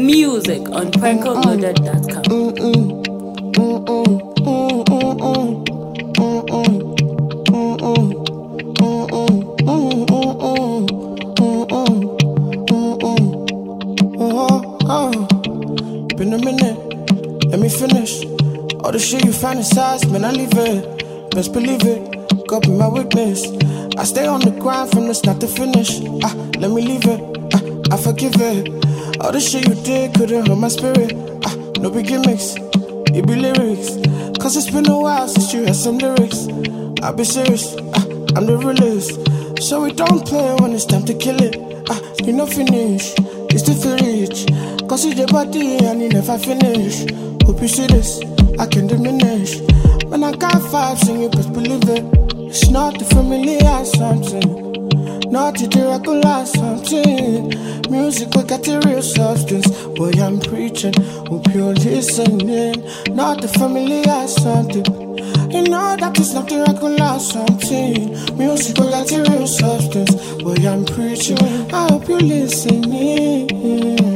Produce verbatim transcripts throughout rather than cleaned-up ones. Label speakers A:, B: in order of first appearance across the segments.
A: Music on prankoloaded dot com.
B: Been a minute, let me finish. All the shit you fantasize, man, I leave it. Best believe it, God be my witness. I stay on the grind from the start to finish. Ah, let me leave it, ah, I forgive it. All the shit you did couldn't hurt my spirit. Ah, no big gimmicks, it be lyrics. Cause it's been a while since you had some lyrics. I be serious, ah, I'm the realest. So we don't play when it's time to kill it. Ah, you know finish, it's the reach. Cause it's the body and it never finish. Hope you see this, I can diminish. When I got vibes and you best believe it. It's not the familiar something, not the regular something. Music will get the real substance. Boy, I'm preaching, hope you're listening. Not the familiar something, you know that it's not the regular something. Music will get the real substance. Boy, I'm preaching, I hope you're listening.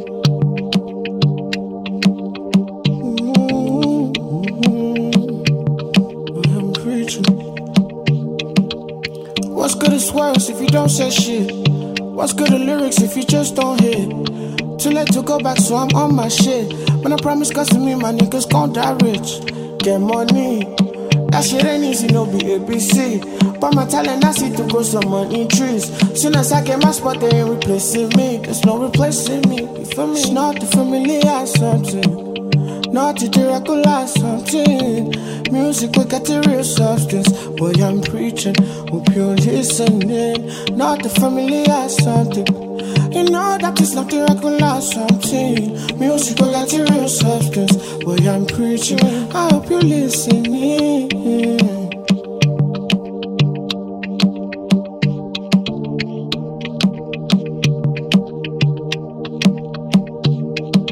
B: What's good as words if you don't say shit? What's good at lyrics if you just don't hit? Too late to go back, so I'm on my shit. When I promise cause to me, my niggas gon' die rich. Get money, that shit ain't easy, no be A B C. But my talent, I see to grow some money trees. Soon as I get my spot, they ain't replacing me. There's no replacing me, you feel me? It's not the familiar something, not the regular something. Music will get the real substance. Boy, I'm preaching, hope you're listening. Not the familiar something, you know that it's not the regular something. Music will get the real substance. Boy, I'm preaching, I hope you're listening.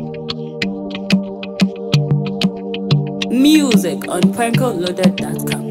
A: Music on prankoloaded dot com.